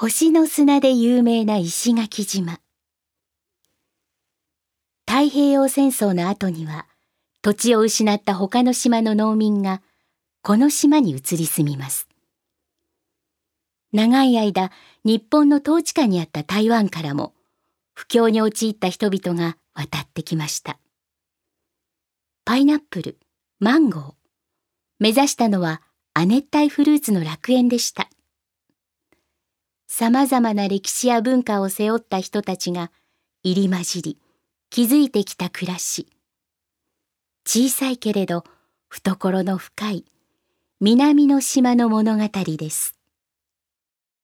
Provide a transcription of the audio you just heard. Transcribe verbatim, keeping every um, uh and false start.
星の砂で有名な石垣島。太平洋戦争の後には、土地を失った他の島の農民が、この島に移り住みます。長い間、日本の統治下にあった台湾からも、不況に陥った人々が渡ってきました。パイナップル、マンゴー。目指したのは亜熱帯フルーツの楽園でした。さまざまな歴史や文化を背負った人たちが入り混じり、築いてきた暮らし。小さいけれど懐の深い南の島の物語です。